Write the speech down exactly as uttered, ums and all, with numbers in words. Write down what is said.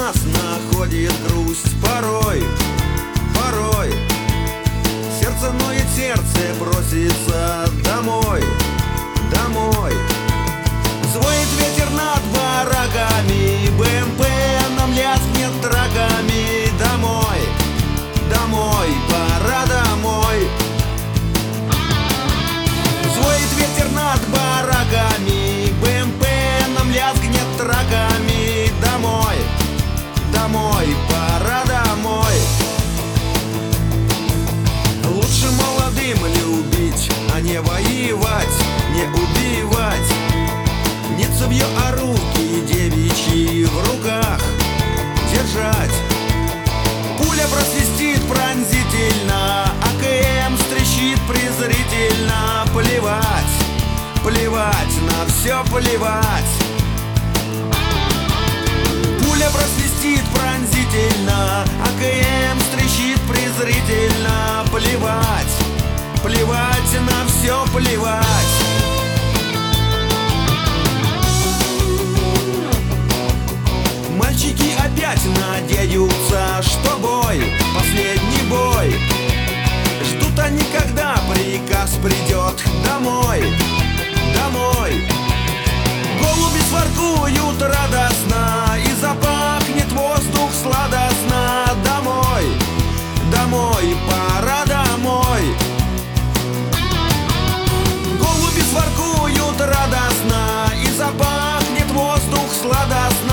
нас находит грусть порой, порой. Сердце ноет, сердце просится домой, домой. Звонит ветер над бараками, БМП нам лязгнет драками. Домой, домой, пора домой. Звонит ветер над бараками, БМП нам лязгнет драками. Домой, домой, пора домой. Лучше молодым любить, а не воевать, не убивать. Не цевьё, а руки девичьи в руках держать. Пуля просвистит пронзительно, АКМ стрещит презрительно. Плевать, плевать, на все плевать. Пуля просвистит пронзительно, АКМ стрещит презрительно. Плевать, плевать, на все плевать. Мальчики опять надеются, что бой, последний бой. Ждут они, когда приказ придет домой, домой. Голуби своркуют радостно, и запахнет воздух сладостно. Домой, домой, пора домой. Голуби своркуют радостно, и запахнет воздух сладостно.